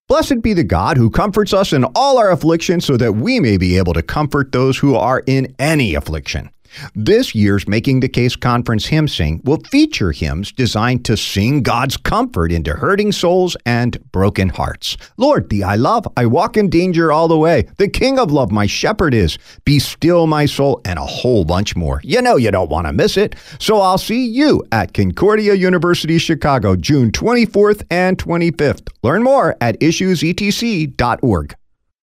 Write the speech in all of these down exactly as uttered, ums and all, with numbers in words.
Blessed be the God who comforts us in all our affliction so that we may be able to comfort those who are in any affliction. This year's Making the Case Conference Hymn Sing will feature hymns designed to sing God's comfort into hurting souls and broken hearts. Lord, thee I love, I walk in danger all the way. The King of love my shepherd is. Be still my soul, and a whole bunch more. You know you don't want to miss it. So I'll see you at Concordia University Chicago, June twenty-fourth and twenty-fifth. Learn more at issues e t c dot org.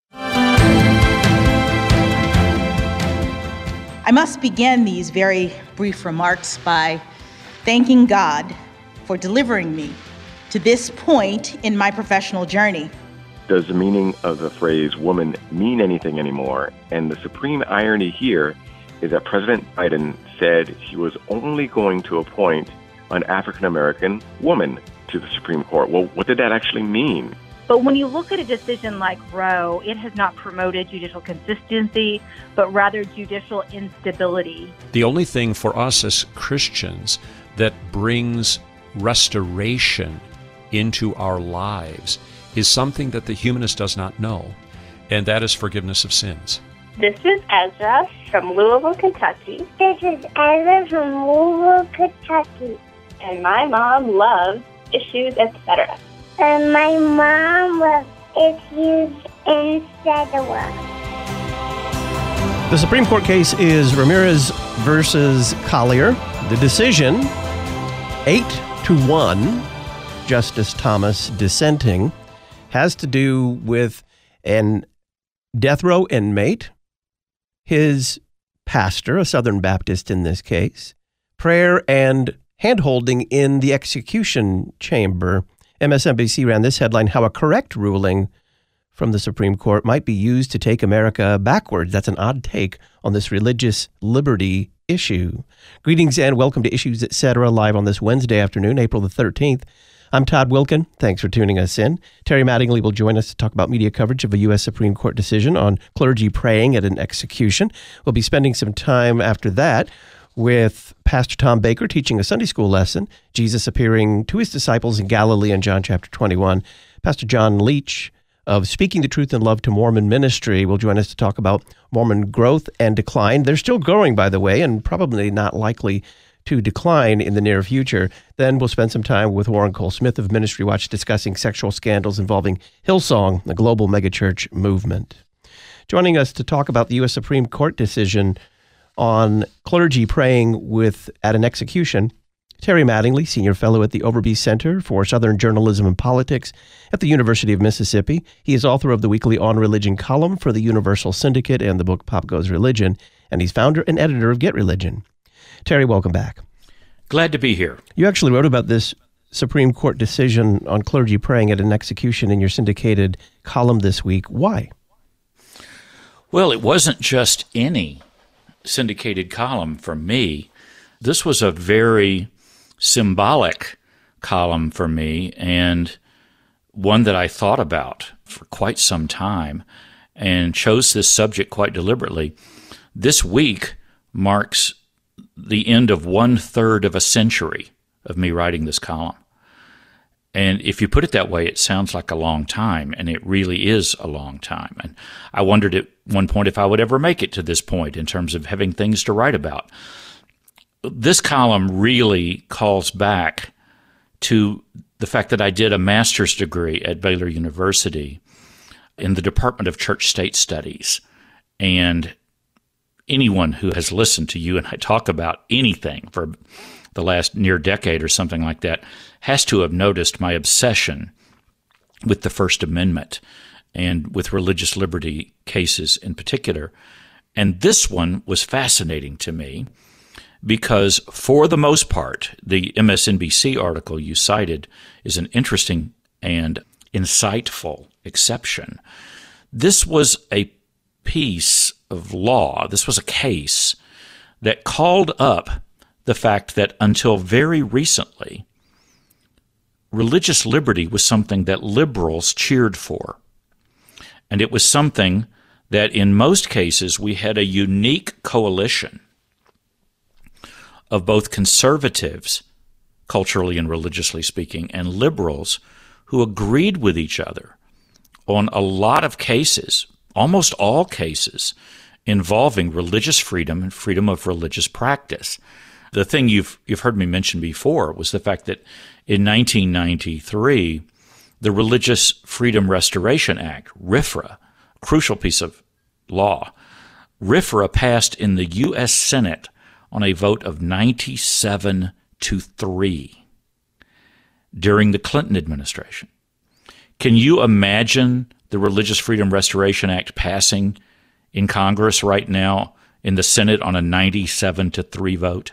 I must begin these very brief remarks by thanking God for delivering me to this point in my professional journey. Does the meaning of the phrase woman mean anything anymore? And the supreme irony here is that President Biden said he was only going to appoint an African-American woman to the Supreme Court. Well, what did that actually mean? But when you look at a decision like Roe, it has not promoted judicial consistency, but rather judicial instability. The only thing for us as Christians that brings restoration into our lives is something that the humanist does not know, and that is forgiveness of sins. This is Ezra from Louisville, Kentucky. This is Ezra from Louisville, Kentucky. And my mom loves Issues, et cetera. And my mom loves Issues, et cetera. The Supreme Court case is Ramirez versus Collier. The decision, eight to one, Justice Thomas dissenting, has to do with an death row inmate, his pastor, a Southern Baptist in this case, prayer and hand-holding in the execution chamber. M S N B C ran this headline, how a correct ruling from the Supreme Court might be used to take America backwards. That's an odd take on this religious liberty issue. Greetings and welcome to Issues, et cetera, live on this Wednesday afternoon, April the thirteenth. I'm Todd Wilkin. Thanks for tuning us in. Terry Mattingly will join us to talk about media coverage of a U S Supreme Court decision on clergy praying at an execution. We'll be spending some time after that with Pastor Tom Baker teaching a Sunday school lesson, Jesus appearing to his disciples in Galilee in John chapter twenty-one. Pastor John Leach of Speaking the Truth in Love to Mormon Ministry will join us to talk about Mormon growth and decline. They're still growing, by the way, and probably not likely to decline in the near future. Then we'll spend some time with Warren Cole Smith of Ministry Watch discussing sexual scandals involving Hillsong, the global megachurch movement. Joining us to talk about the U S Supreme Court decision on clergy praying with at an execution, Terry Mattingly, Senior Fellow at the Overby Center for Southern Journalism and Politics at the University of Mississippi. He is author of the weekly On Religion column for the Universal Syndicate and the book Pop Goes Religion, and he's founder and editor of Get Religion. Terry, welcome back. Glad to be here. You actually wrote about this Supreme Court decision on clergy praying at an execution in your syndicated column this week. Why? Well, it wasn't just any syndicated column from me. This was a very symbolic column for me, and one that I thought about for quite some time and chose this subject quite deliberately. This week marks the end of one-third of a century of me writing this column. And if you put it that way, it sounds like a long time, and it really is a long time. And I wondered at one point if I would ever make it to this point in terms of having things to write about. This column really calls back to the fact that I did a master's degree at Baylor University in the Department of Church-State Studies. And anyone who has listened to you and I talk about anything for the last near decade or something like that has to have noticed my obsession with the First Amendment and with religious liberty cases in particular. And this one was fascinating to me because, for the most part, the M S N B C article you cited is an interesting and insightful exception. This was a piece of law, this was a case that called up the fact that until very recently, religious liberty was something that liberals cheered for. And it was something that in most cases we had a unique coalition of both conservatives, culturally and religiously speaking, and liberals who agreed with each other on a lot of cases, almost all cases, involving religious freedom and freedom of religious practice. The thing you've you've heard me mention before was the fact that in nineteen ninety-three, the Religious Freedom Restoration Act, RFRA, crucial piece of law, RFRA passed in the U S Senate on a vote of ninety-seven to three during the Clinton administration. Can you imagine the Religious Freedom Restoration Act passing in Congress right now in the Senate on a ninety-seven to three vote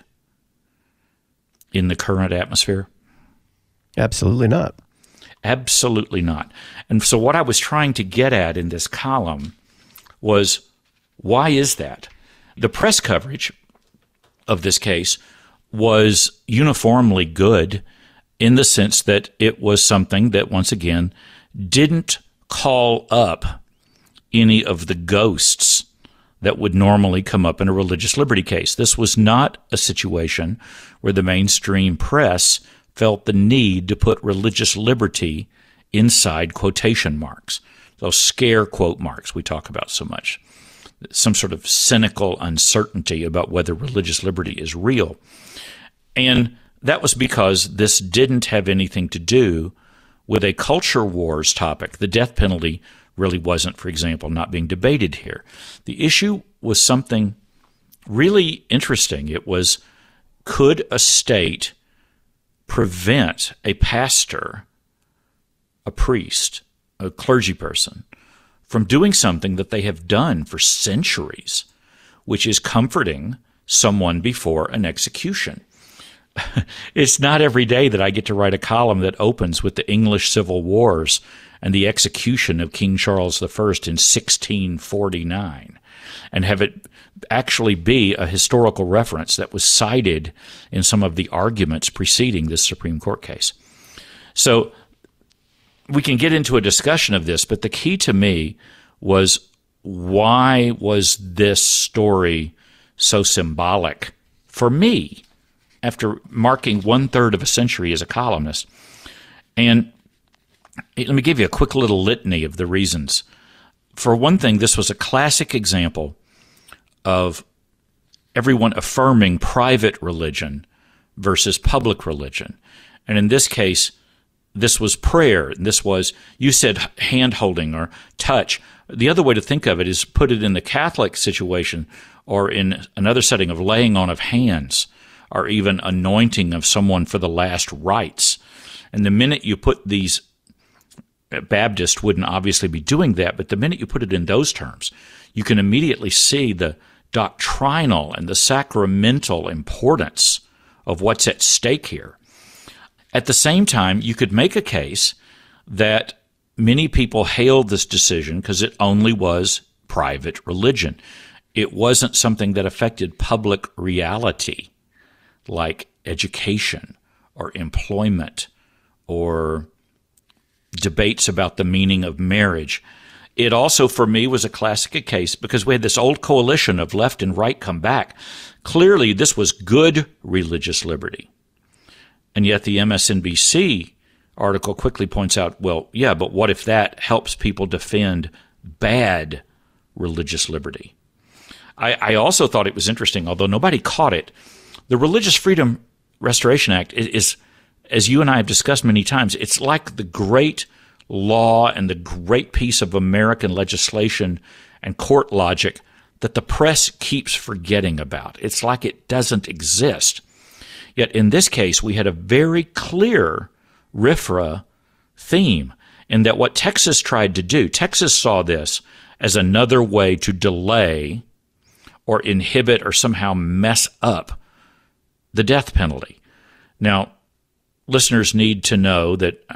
in the current atmosphere? Absolutely not. Absolutely not. And so what I was trying to get at in this column was, why is that? The press coverage of this case was uniformly good in the sense that it was something that, once again, didn't call up any of the ghosts that would normally come up in a religious liberty case. This was not a situation where the mainstream press felt the need to put religious liberty inside quotation marks, those scare quote marks we talk about so much, some sort of cynical uncertainty about whether religious liberty is real. And that was because this didn't have anything to do with a culture wars topic. The death penalty really wasn't, for example, not being debated here. The issue was something really interesting. It was, could a state prevent a pastor, a priest, a clergy person, from doing something that they have done for centuries, which is comforting someone before an execution? It's not every day that I get to write a column that opens with the English Civil Wars and the execution of King Charles the First in sixteen forty-nine, and have it actually be a historical reference that was cited in some of the arguments preceding this Supreme Court case. So we can get into a discussion of this, but the key to me was, why was this story so symbolic for me after marking one-third of a century as a columnist? And let me give you a quick little litany of the reasons. For one thing, this was a classic example of everyone affirming private religion versus public religion. And in this case, this was prayer. And this was, you said hand-holding or touch. The other way to think of it is put it in the Catholic situation or in another setting of laying on of hands, or even anointing of someone for the last rites. And the minute you put these, Baptists wouldn't obviously be doing that, but the minute you put it in those terms, you can immediately see the doctrinal and the sacramental importance of what's at stake here. At the same time, you could make a case that many people hailed this decision because it only was private religion. It wasn't something that affected public reality, like education or employment or debates about the meaning of marriage. It also, for me, was a classic case because we had this old coalition of left and right come back. Clearly, this was good religious liberty. And yet the M S N B C article quickly points out, well, yeah, but what if that helps people defend bad religious liberty? I, I also thought it was interesting, although nobody caught it. The Religious Freedom Restoration Act is, as you and I have discussed many times, it's like the great law and the great piece of American legislation and court logic that the press keeps forgetting about. It's like it doesn't exist. Yet in this case, we had a very clear RFRA theme in that what Texas tried to do, Texas saw this as another way to delay or inhibit or somehow mess up the death penalty. Now, listeners need to know that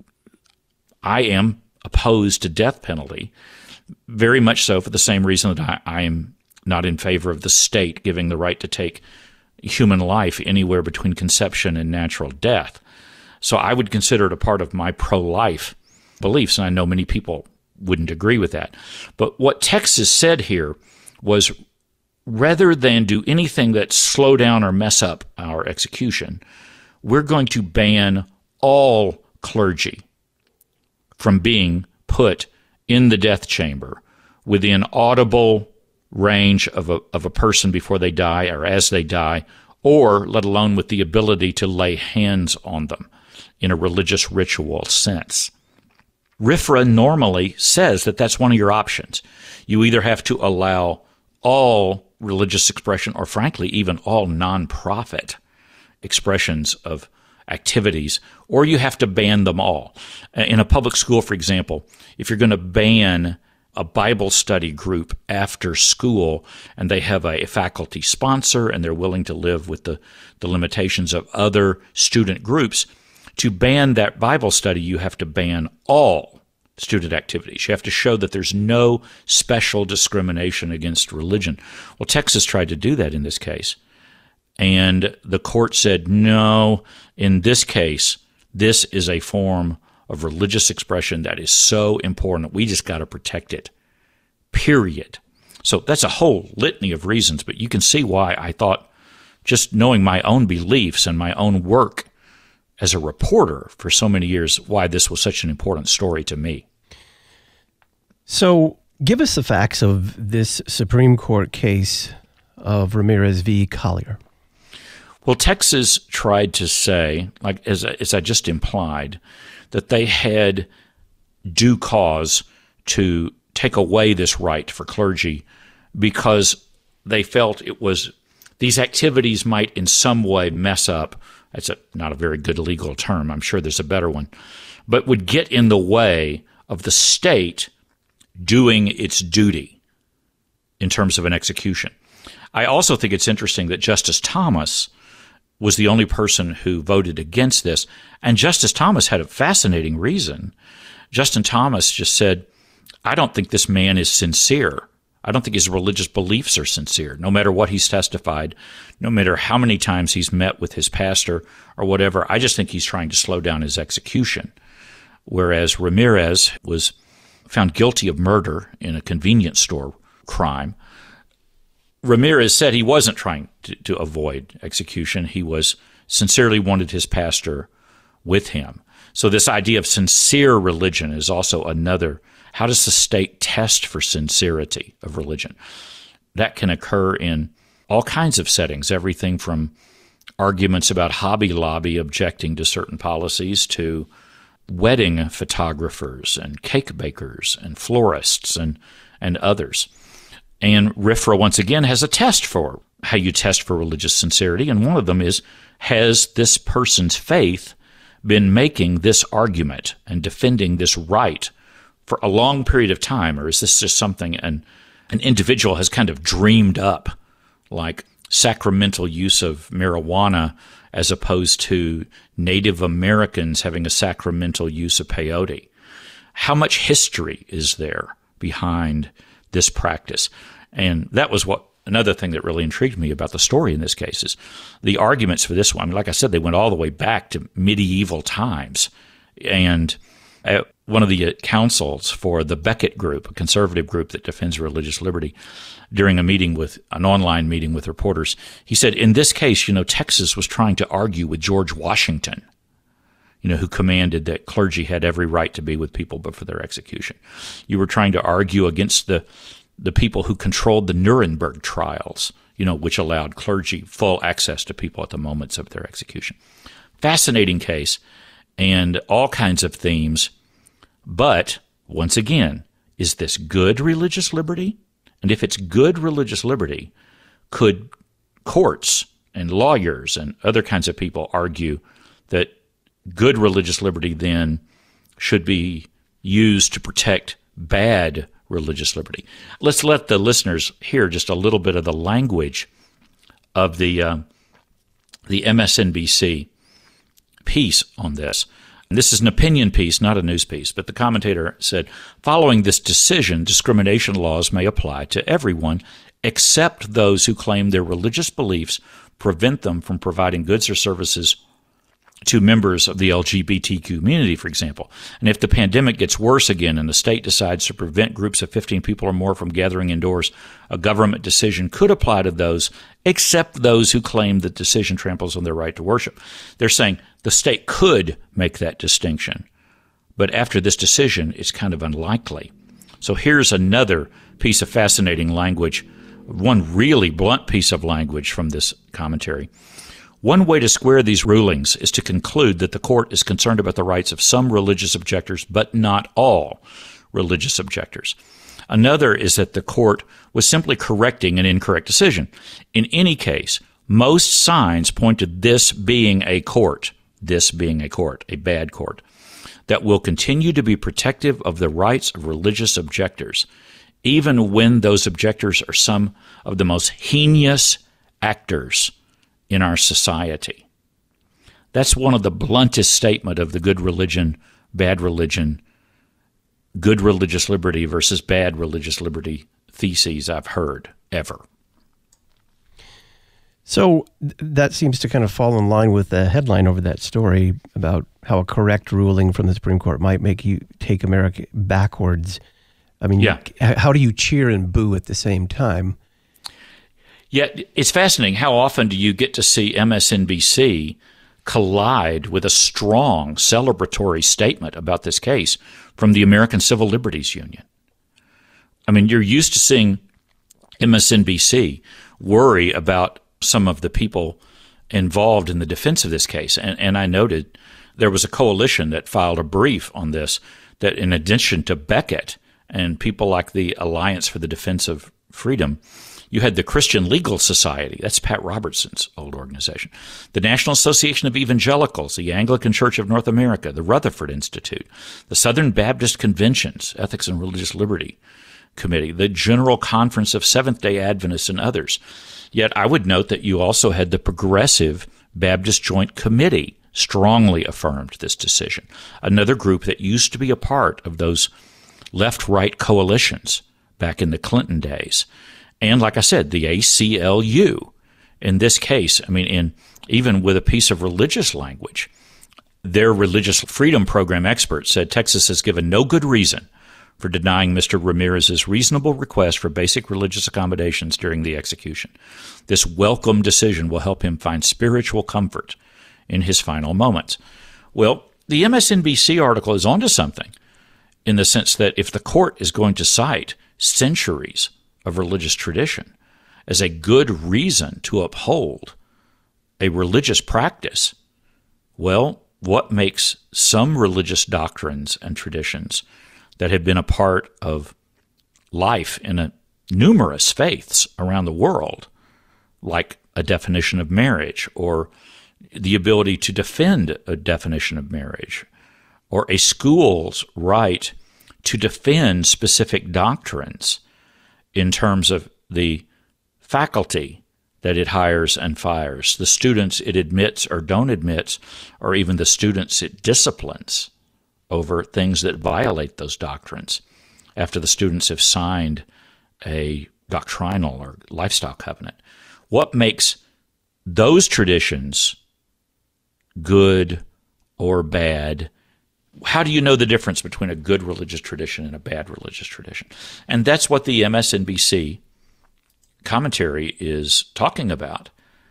I am opposed to death penalty, very much so for the same reason that I, I am not in favor of the state giving the right to take human life anywhere between conception and natural death. So I would consider it a part of my pro-life beliefs, and I know many people wouldn't agree with that. But what Texas said here was, rather than do anything that slow down or mess up our execution, we're going to ban all clergy from being put in the death chamber within audible range of a, of a person before they die or as they die, or let alone with the ability to lay hands on them in a religious ritual sense. R F R A normally says that that's one of your options. You either have to allow all religious expression or, frankly, even all nonprofit expressions of activities, or you have to ban them all. In a public school, for example, if you're going to ban a Bible study group after school and they have a faculty sponsor and they're willing to live with the, the limitations of other student groups, to ban that Bible study, you have to ban all student activities. You have to show that there's no special discrimination against religion. Well, Texas tried to do that in this case. And the court said, no, in this case, this is a form of religious expression that is so important. We just got to protect it, period. So that's a whole litany of reasons, but you can see why I thought, just knowing my own beliefs and my own work as a reporter for so many years, why this was such an important story to me. So give us the facts of this Supreme Court case of Ramirez v. Collier. Well, Texas tried to say, like as, as I just implied, that they had due cause to take away this right for clergy because they felt it was these activities might in some way mess up. That's a, not a very good legal term. I'm sure there's a better one, but would get in the way of the state doing its duty in terms of an execution. I also think it's interesting that Justice Thomas was the only person who voted against this. And Justice Thomas had a fascinating reason. Justin Thomas just said, I don't think this man is sincere. I don't think his religious beliefs are sincere, no matter what he's testified, no matter how many times he's met with his pastor or whatever. I just think he's trying to slow down his execution. Whereas Ramirez was found guilty of murder in a convenience store crime. Ramirez said he wasn't trying to, to avoid execution. He was sincerely wanted his pastor with him. So this idea of sincere religion is also another. How does the state test for sincerity of religion? That can occur in all kinds of settings, everything from arguments about Hobby Lobby objecting to certain policies to wedding photographers and cake bakers and florists and, and others. And R F R A, once again, has a test for how you test for religious sincerity, and one of them is, has this person's faith been making this argument and defending this right for a long period of time, or is this just something an, an individual has kind of dreamed up, like sacramental use of marijuana as opposed to Native Americans having a sacramental use of peyote? How much history is there behind this practice? And that was what another thing that really intrigued me about the story in this case is the arguments for this one. I mean, like I said, they went all the way back to medieval times. And uh, one of the counsels for the Becket Group, a conservative group that defends religious liberty, during a meeting with an online meeting with reporters, he said, in this case, you know, Texas was trying to argue with George Washington, you know, who commanded that clergy had every right to be with people but for their execution. You were trying to argue against the the people who controlled the Nuremberg trials, you know, which allowed clergy full access to people at the moments of their execution. Fascinating case and all kinds of themes. But once again, is this good religious liberty? And if it's good religious liberty, could courts and lawyers and other kinds of people argue that good religious liberty then should be used to protect bad religious liberty? Let's let the listeners hear just a little bit of the language of the uh, the M S N B C piece on this. And this is an opinion piece, not a news piece, but the commentator said, following this decision, discrimination laws may apply to everyone except those who claim their religious beliefs prevent them from providing goods or services to members of the L G B T Q community, for example. And if the pandemic gets worse again and the state decides to prevent groups of fifteen people or more from gathering indoors, a government decision could apply to those, except those who claim the decision tramples on their right to worship. They're saying the state could make that distinction, but after this decision, it's kind of unlikely. So here's another piece of fascinating language, one really blunt piece of language from this commentary. One way to square these rulings is to conclude that the court is concerned about the rights of some religious objectors, but not all religious objectors. Another is that the court was simply correcting an incorrect decision. In any case, most signs point to this being a court, this being a court, a bad court, that will continue to be protective of the rights of religious objectors, even when those objectors are some of the most heinous actors in our society. That's one of the bluntest statement of the good religion, bad religion, good religious liberty versus bad religious liberty theses I've heard ever. So th- that seems to kind of fall in line with the headline over that story about how a correct ruling from the Supreme Court might make you take America backwards. I mean, yeah. you, how do you cheer and boo at the same time? Yet it's fascinating. How often do you get to see M S N B C collide with a strong celebratory statement about this case from the American Civil Liberties Union? I mean, you're used to seeing M S N B C worry about some of the people involved in the defense of this case. And, and I noted there was a coalition that filed a brief on this, that in addition to Beckett and people like the Alliance for the Defense of Freedom, you had the Christian Legal Society, that's Pat Robertson's old organization, the National Association of Evangelicals, the Anglican Church of North America, the Rutherford Institute, the Southern Baptist Convention's Ethics and Religious Liberty Committee, the General Conference of Seventh-day Adventists, and others. Yet I would note that you also had the Progressive Baptist Joint Committee strongly affirmed this decision, another group that used to be a part of those left-right coalitions back in the Clinton days. And like I said, the A C L U, in this case, I mean, in even with a piece of religious language, their religious freedom program expert said Texas has given no good reason for denying Mister Ramirez's reasonable request for basic religious accommodations during the execution. This welcome decision will help him find spiritual comfort in his final moments. Well, the M S N B C article is onto something in the sense that if the court is going to cite centuries of religious tradition as a good reason to uphold a religious practice, well, what makes some religious doctrines and traditions that have been a part of life in a, numerous faiths around the world, like a definition of marriage, or the ability to defend a definition of marriage, or a school's right to defend specific doctrines in terms of the faculty that it hires and fires, the students it admits or don't admit, or even the students it disciplines over things that violate those doctrines after the students have signed a doctrinal or lifestyle covenant. What makes those traditions good or bad? How do you know the difference between a good religious tradition and a bad religious tradition? And that's what the M S N B C commentary is talking about.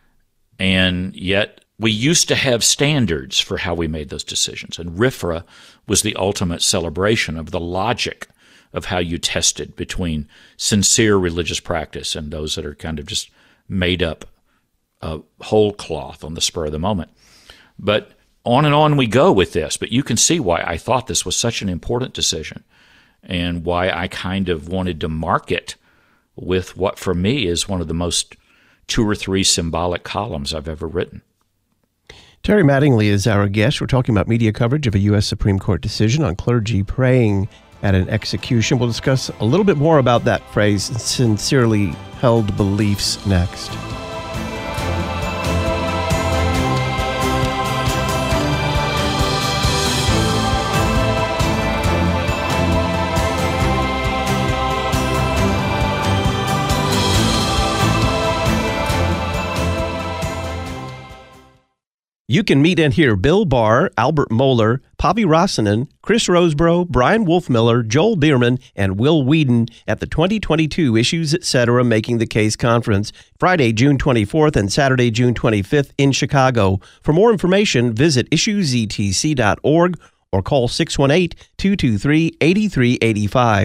And yet we used to have standards for how we made those decisions. And R F R A was the ultimate celebration of the logic of how you tested between sincere religious practice and those that are kind of just made up uh, whole cloth on the spur of the moment. But on and on we go with this, but you can see why I thought this was such an important decision and why I kind of wanted to mark it with what for me is one of the most two or three symbolic columns I've ever written. Terry Mattingly is our guest. We're talking about media coverage of a U S Supreme Court decision on clergy praying at an execution. We'll discuss a little bit more about that phrase, sincerely held beliefs, next. You can meet and hear Bill Barr, Albert Mohler, Pavi Rosanen, Chris Roseborough, Brian Wolfmiller, Joel Bierman, and Will Whedon at the twenty twenty-two Issues Etc. Making the Case Conference, Friday, June twenty-fourth and Saturday, June twenty-fifth in Chicago. For more information, visit issues e t c dot org or call six one eight, two two three, eight three eight five.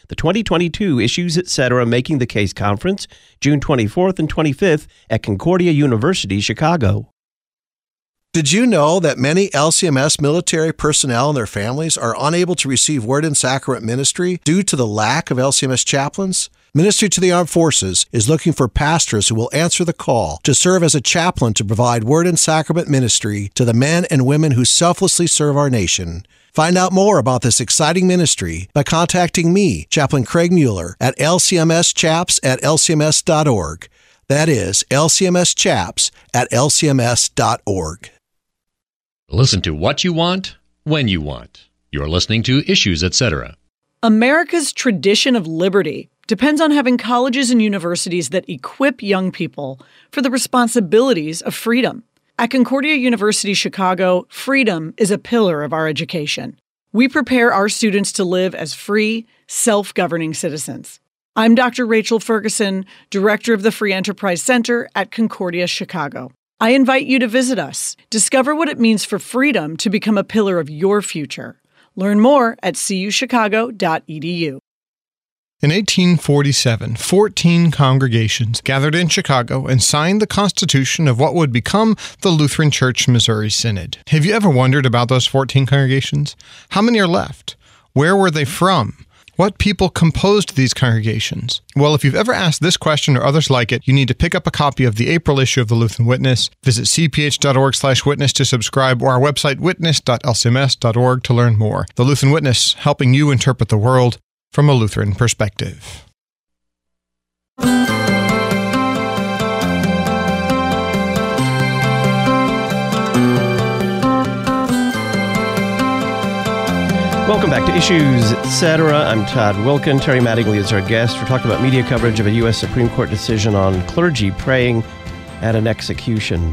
the twenty twenty-two Issues Etc. Making the Case Conference, June twenty-fourth and twenty-fifth at Concordia University, Chicago. Did you know that many L C M S military personnel and their families are unable to receive Word and Sacrament ministry due to the lack of L C M S chaplains? Ministry to the Armed Forces is looking for pastors who will answer the call to serve as a chaplain to provide Word and Sacrament ministry to the men and women who selflessly serve our nation. Find out more about this exciting ministry by contacting me, Chaplain Craig Mueller, at l c m s chaps at l c m s dot org. That is l c m s chaps at l c m s dot org. Listen to what you want, when you want. You're listening to Issues Etc. America's tradition of liberty depends on having colleges and universities that equip young people for the responsibilities of freedom. At Concordia University Chicago, freedom is a pillar of our education. We prepare our students to live as free, self-governing citizens. I'm Doctor Rachel Ferguson, Director of the Free Enterprise Center at Concordia Chicago. I invite you to visit us. Discover what it means for freedom to become a pillar of your future. Learn more at c u chicago dot e d u. In eighteen forty-seven, fourteen congregations gathered in Chicago and signed the constitution of what would become the Lutheran Church Missouri Synod. Have you ever wondered about those fourteen congregations? How many are left? Where were they from? What people composed these congregations? Well, if you've ever asked this question or others like it, you need to pick up a copy of the April issue of the Lutheran Witness. Visit c p h dot org slash witness to subscribe, or our website witness dot l c m s dot org to learn more. The Lutheran Witness, helping you interpret the world from a Lutheran perspective. Welcome back to Issues Etc. I'm Todd Wilkin. Terry Mattingly is our guest. We're talking about media coverage of a U S Supreme Court decision on clergy praying at an execution.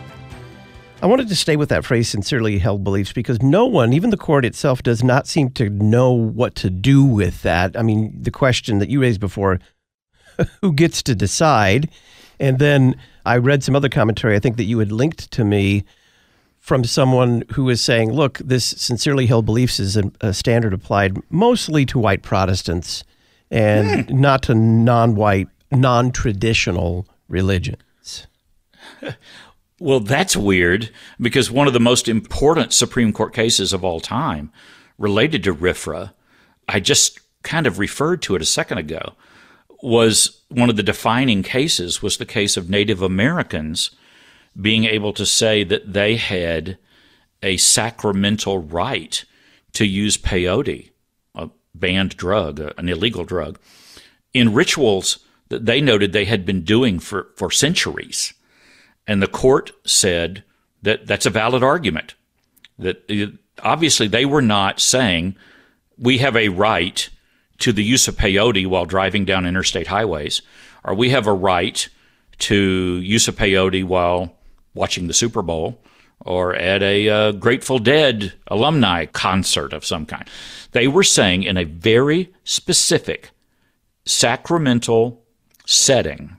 I wanted to stay with that phrase, sincerely held beliefs, because no one, even the court itself, does not seem to know what to do with that. I mean, the question that you raised before, who gets to decide? And then I read some other commentary, I think that you had linked to me, from someone who is saying, look, this sincerely held beliefs is a, a standard applied mostly to white Protestants and hmm. not to non-white, non-traditional religions. Well, that's weird, because one of the most important Supreme Court cases of all time related to R F R A, I just kind of referred to it a second ago, was one of the defining cases was the case of Native Americans being able to say that they had a sacramental right to use peyote, a banned drug, an illegal drug, in rituals that they noted they had been doing for, for centuries. And the court said that that's a valid argument, that obviously they were not saying we have a right to the use of peyote while driving down interstate highways, or we have a right to use of peyote while watching the Super Bowl or at a uh, Grateful Dead alumni concert of some kind. They were saying in a very specific sacramental setting,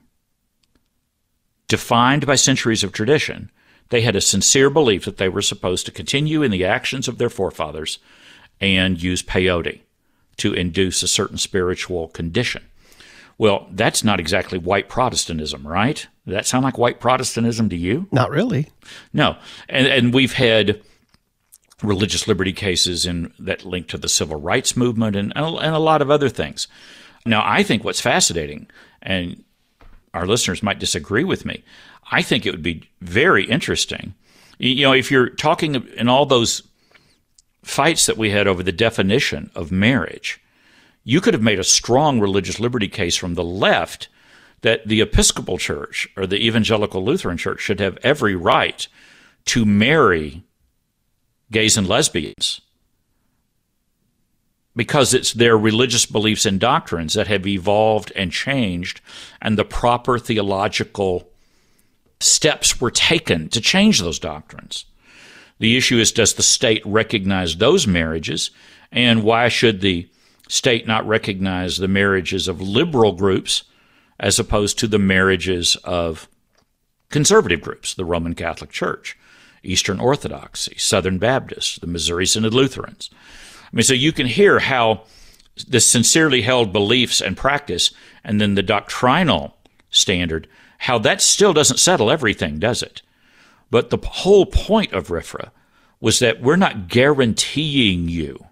defined by centuries of tradition, they had a sincere belief that they were supposed to continue in the actions of their forefathers and use peyote to induce a certain spiritual condition. Well, that's not exactly white Protestantism, right? Does that sound like white Protestantism to you? Not really. No. And and we've had religious liberty cases in that link to the civil rights movement and, and a lot of other things. Now, I think what's fascinating, and our listeners might disagree with me, I think it would be very interesting. You know, if you're talking in all those fights that we had over the definition of marriage, you could have made a strong religious liberty case from the left that the Episcopal Church or the Evangelical Lutheran Church should have every right to marry gays and lesbians because it's their religious beliefs and doctrines that have evolved and changed, and the proper theological steps were taken to change those doctrines. The issue is, does the state recognize those marriages, and why should the state not recognize the marriages of liberal groups as opposed to the marriages of conservative groups, the Roman Catholic Church, Eastern Orthodoxy, Southern Baptists, the Missouri Synod Lutherans? I mean, so you can hear how the sincerely held beliefs and practice, and then the doctrinal standard, how that still doesn't settle everything, does it? But the whole point of R F R A was that we're not guaranteeing you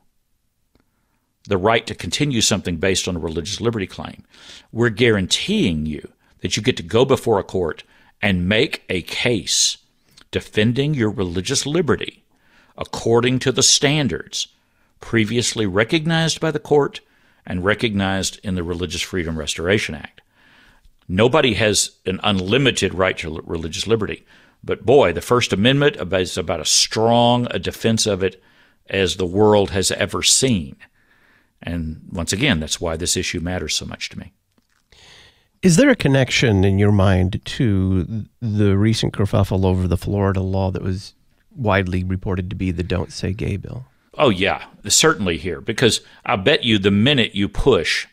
the right to continue something based on a religious liberty claim. We're guaranteeing you that you get to go before a court and make a case defending your religious liberty according to the standards previously recognized by the court and recognized in the Religious Freedom Restoration Act. Nobody has an unlimited right to religious liberty, but boy, the First Amendment is about as strong a defense of it as the world has ever seen. And once again, that's why this issue matters so much to me. Is there a connection in your mind to the recent kerfuffle over the Florida law that was widely reported to be the Don't Say Gay bill? Oh, yeah, certainly here, because I bet you the minute you push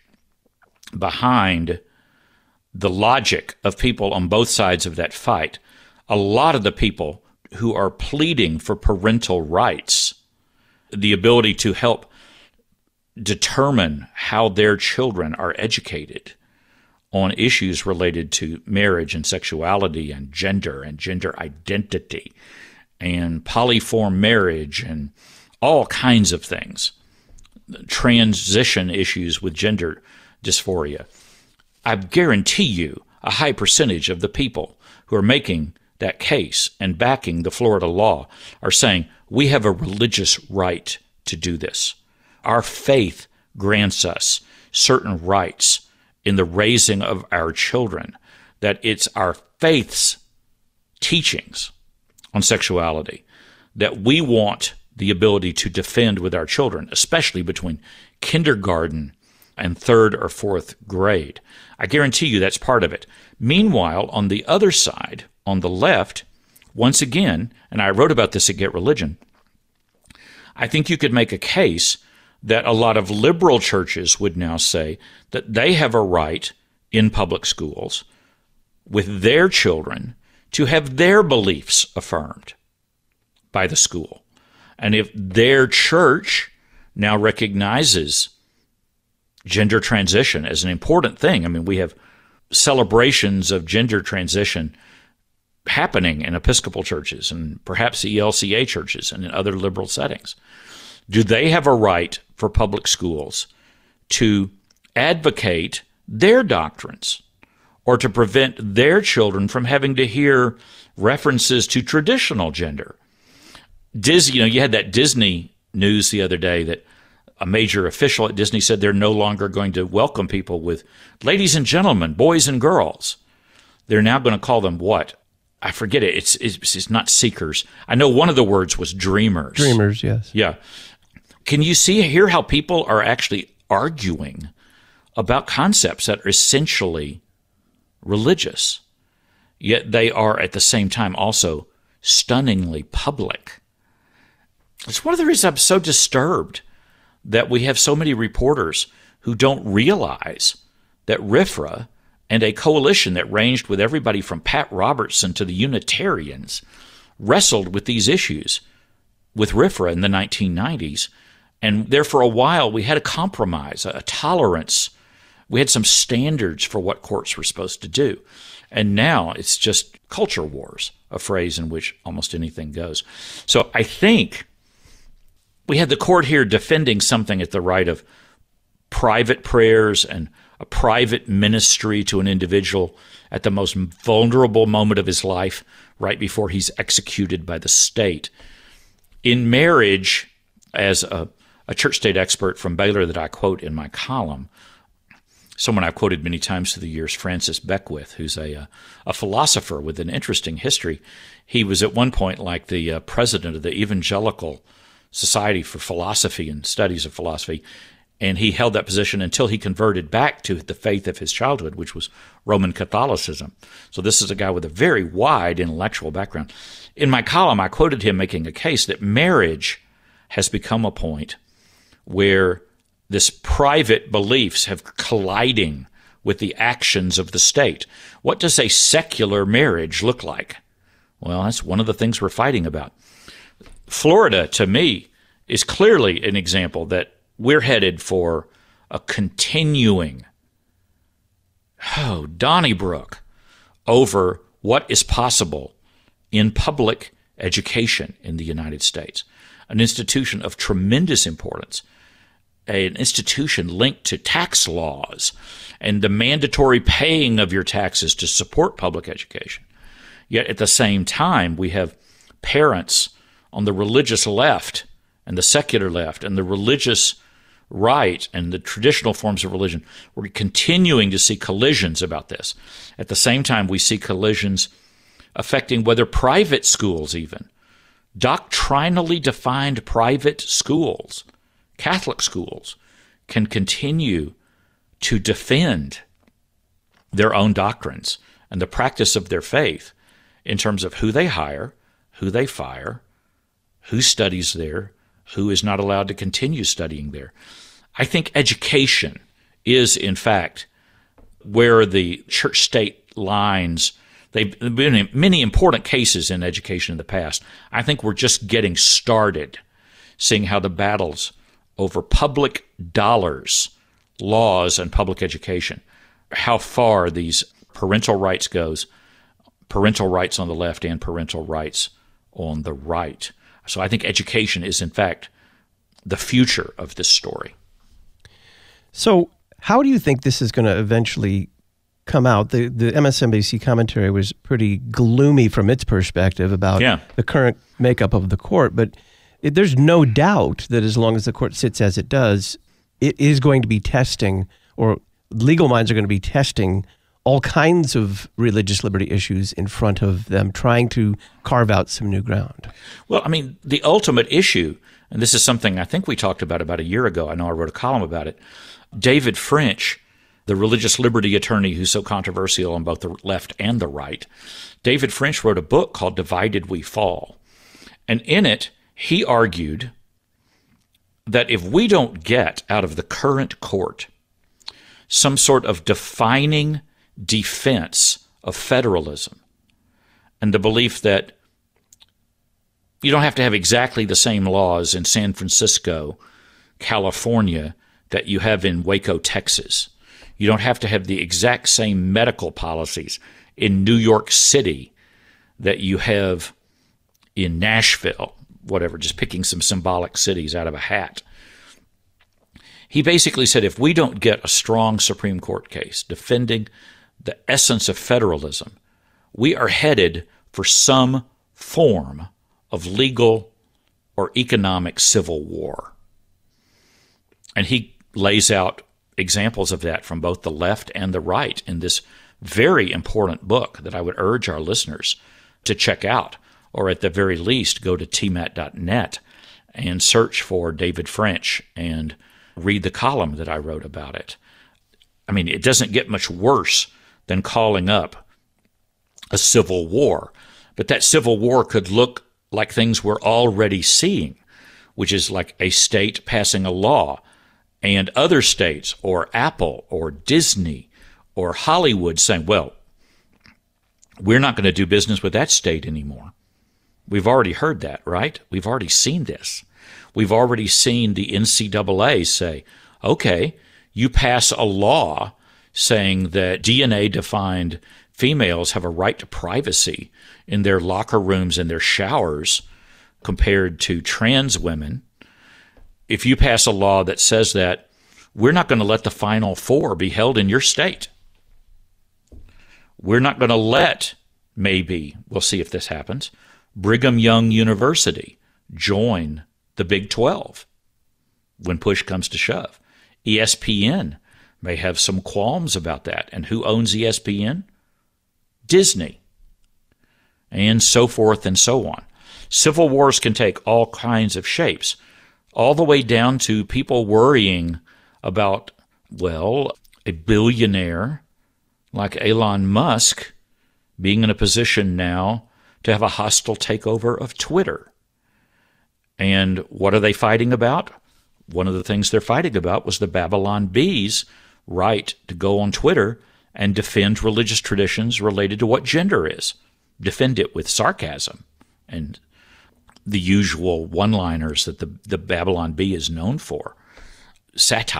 behind the logic of people on both sides of that fight, a lot of the people who are pleading for parental rights, the ability to help determine how their children are educated on issues related to marriage and sexuality and gender and gender identity and polyform marriage and all kinds of things, transition issues with gender dysphoria. I guarantee you a high percentage of the people who are making that case and backing the Florida law are saying, we have a religious right to do this. Our faith grants us certain rights in the raising of our children, that it's our faith's teachings on sexuality that we want the ability to defend with our children, especially between kindergarten and third or fourth grade. I guarantee you that's part of it. Meanwhile, on the other side, on the left, once again, and I wrote about this at Get Religion, I think you could make a case that a lot of liberal churches would now say that they have a right in public schools with their children to have their beliefs affirmed by the school. And if their church now recognizes gender transition as an important thing, I mean, we have celebrations of gender transition happening in Episcopal churches and perhaps E L C A churches and in other liberal settings. Do they have a right for public schools to advocate their doctrines or to prevent their children from having to hear references to traditional gender? Disney, you know, you had that Disney news the other day that a major official at Disney said they're no longer going to welcome people with ladies and gentlemen, boys and girls. They're now going to call them what? I forget it. It's, it's it's not seekers. I know one of the words was dreamers. Dreamers, yes. Yeah. Can you see hear how people are actually arguing about concepts that are essentially religious, yet they are at the same time also stunningly public? It's one of the reasons I'm so disturbed that we have so many reporters who don't realize that R F R A and a coalition that ranged with everybody from Pat Robertson to the Unitarians wrestled with these issues with R F R A in the nineteen nineties. And there for a while we had a compromise, a tolerance. We had some standards for what courts were supposed to do. And now it's just culture wars, a phrase in which almost anything goes. So I think we had the court here defending something at the right of private prayers and a private ministry to an individual at the most vulnerable moment of his life, right before he's executed by the state. In marriage, as a, a church-state expert from Baylor that I quote in my column, someone I've quoted many times through the years, Francis Beckwith, who's a, a philosopher with an interesting history. He was at one point like the uh, president of the Evangelical Society for Philosophy and Studies of Philosophy, and he held that position until he converted back to the faith of his childhood, which was Roman Catholicism. So this is a guy with a very wide intellectual background. In my column, I quoted him making a case that marriage has become a point where this private beliefs have colliding with the actions of the state. What does a secular marriage look like? Well, that's one of the things we're fighting about. Florida, to me, is clearly an example that we're headed for a continuing, oh, Donnybrook over what is possible in public education in the United States, an institution of tremendous importance, an institution linked to tax laws and the mandatory paying of your taxes to support public education. Yet at the same time, we have parents on the religious left and the secular left and the religious right and the traditional forms of religion. We're continuing to see collisions about this. At the same time, we see collisions affecting whether private schools even, doctrinally defined private schools, Catholic schools, can continue to defend their own doctrines and the practice of their faith in terms of who they hire, who they fire, who studies there, who is not allowed to continue studying there. I think education is, in fact, where the church-state lines, they've been in many important cases in education in the past. I think we're just getting started seeing how the battles over public dollars, laws, and public education, how far these parental rights goes, parental rights on the left and parental rights on the right. So I think education is, in fact, the future of this story. So how do you think this is going to eventually come out? The the M S N B C commentary was pretty gloomy from its perspective about yeah. the current makeup of the court, but it, there's no doubt that as long as the court sits as it does, it is going to be testing, or legal minds are going to be testing all kinds of religious liberty issues in front of them, trying to carve out some new ground. Well, I mean, the ultimate issue, and this is something I think we talked about about a year ago. I know I wrote a column about it. David French, the religious liberty attorney who's so controversial on both the left and the right, David French wrote a book called Divided We Fall. And in it, he argued that if we don't get out of the current court some sort of defining defense of federalism and the belief that you don't have to have exactly the same laws in San Francisco, California, that you have in Waco, Texas. You don't have to have the exact same medical policies in New York City that you have in Nashville, whatever, just picking some symbolic cities out of a hat. He basically said if we don't get a strong Supreme Court case defending the essence of federalism, we are headed for some form of legal or economic civil war. And he lays out examples of that from both the left and the right in this very important book that I would urge our listeners to check out, or at the very least go to T M A T dot net and search for David French and read the column that I wrote about it. I mean, it doesn't get much worse than calling up a civil war, but that civil war could look like things we're already seeing, which is like a state passing a law and other states or Apple or Disney or Hollywood saying, well, we're not going to do business with that state anymore. We've already heard that, right? We've already seen this. We've already seen the N C double A say, okay, you pass a law saying that D N A-defined females have a right to privacy in their locker rooms and their showers compared to trans women. If you pass a law that says that, we're not going to let the Final Four be held in your state. We're not going to let, maybe, we'll see if this happens, Brigham Young University join the Big twelve when push comes to shove. E S P N may have some qualms about that. And who owns E S P N? Disney. And so forth and so on. Civil wars can take all kinds of shapes, all the way down to people worrying about, well, a billionaire like Elon Musk being in a position now to have a hostile takeover of Twitter. And what are they fighting about? One of the things they're fighting about was the Babylon Bee's right to go on Twitter and defend religious traditions related to what gender is. Defend it with sarcasm and the usual one-liners that the, the Babylon Bee is known for, satire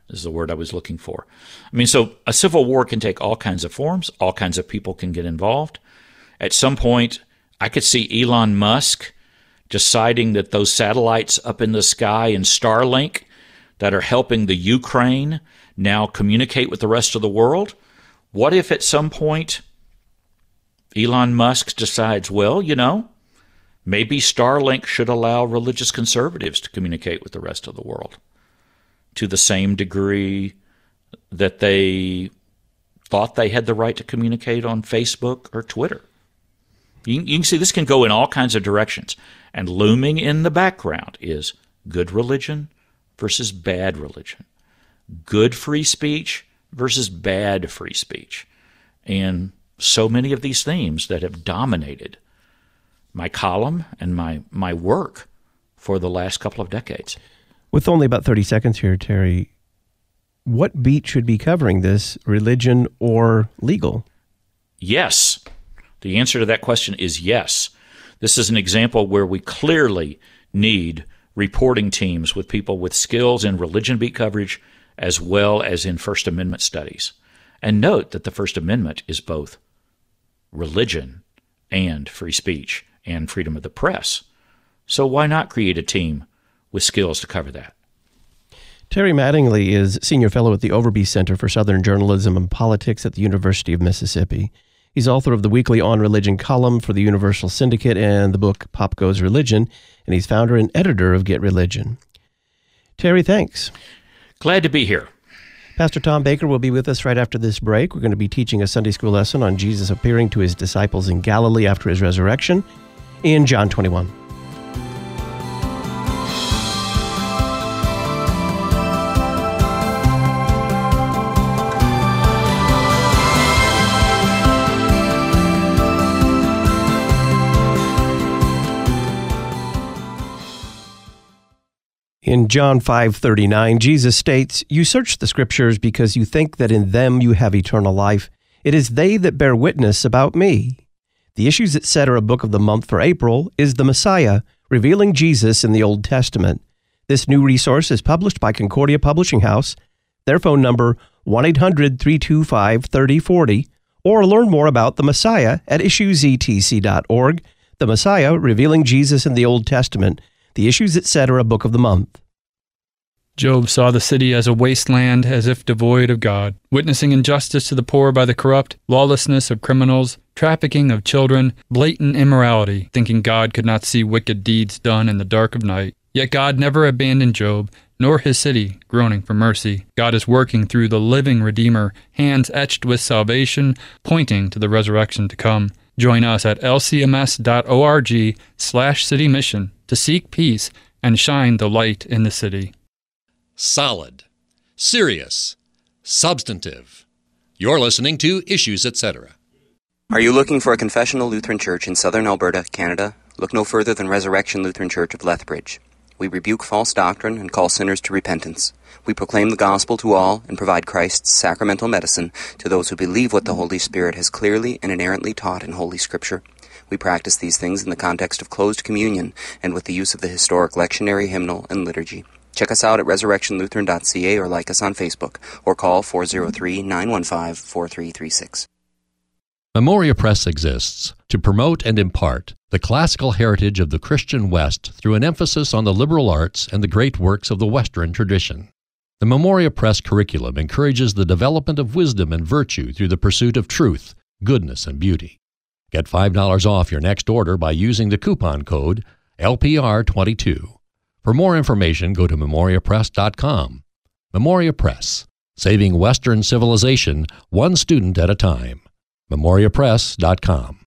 is the word I was looking for. I mean, so a civil war can take all kinds of forms. All kinds of people can get involved. At some point, I could see Elon Musk deciding that those satellites up in the sky in Starlink that are helping the Ukraine now communicate with the rest of the world, what if at some point Elon Musk decides, well, you know, maybe Starlink should allow religious conservatives to communicate with the rest of the world to the same degree that they thought they had the right to communicate on Facebook or Twitter. You, you can see this can go in all kinds of directions. And looming in the background is good religion versus bad religion, good free speech versus bad free speech, and so many of these themes that have dominated my column and my, my work for the last couple of decades. With only about thirty seconds here, Terry, what beat should be covering this, religion or legal? Yes. The answer to that question is yes. This is an example where we clearly need reporting teams with people with skills in religion beat coverage as well as in First Amendment studies. And note that the First Amendment is both religion and free speech and freedom of the press. So why not create a team with skills to cover that? Terry Mattingly is Senior Fellow at the Overby Center for Southern Journalism and Politics at the University of Mississippi. He's author of the weekly On Religion column for the Universal Syndicate and the book Pop Goes Religion, and he's founder and editor of Get Religion. Terry, thanks. Glad to be here. Pastor Tom Baker will be with us right after this break. We're going to be teaching a Sunday school lesson on Jesus appearing to his disciples in Galilee after his resurrection in John twenty-one. In John five thirty-nine, Jesus states, "You search the Scriptures because you think that in them you have eternal life. It is they that bear witness about me." The Issues Etc. book of the month for April is The Messiah, Revealing Jesus in the Old Testament. This new resource is published by Concordia Publishing House. Their phone number, one eight hundred, three two five, three oh four oh, or learn more about The Messiah at issues e t c dot org. The Messiah, Revealing Jesus in the Old Testament. The Issues Etc. book of the month. Job saw the city as a wasteland, as if devoid of God, witnessing injustice to the poor by the corrupt, lawlessness of criminals, trafficking of children, blatant immorality, thinking God could not see wicked deeds done in the dark of night. Yet God never abandoned Job, nor his city, groaning for mercy. God is working through the living Redeemer, hands etched with salvation, pointing to the resurrection to come. Join us at l c m s dot org slash city mission to seek peace and shine the light in the city. Solid, serious, substantive. You're listening to Issues Etc. Are you looking for a confessional Lutheran church in southern Alberta, Canada? Look no further than Resurrection Lutheran Church of Lethbridge. We rebuke false doctrine and call sinners to repentance. We proclaim the gospel to all and provide Christ's sacramental medicine to those who believe what the Holy Spirit has clearly and inerrantly taught in Holy Scripture. We practice these things in the context of closed communion and with the use of the historic lectionary, hymnal, and liturgy. Check us out at resurrection lutheran dot c a or like us on Facebook or call four oh three, nine one five, four three three six. Memoria Press exists to promote and impart the classical heritage of the Christian West through an emphasis on the liberal arts and the great works of the Western tradition. The Memoria Press curriculum encourages the development of wisdom and virtue through the pursuit of truth, goodness, and beauty. Get five dollars off your next order by using the coupon code L P R twenty-two. For more information, go to memoria press dot com. Memoria Press, saving Western civilization one student at a time. memoria press dot com.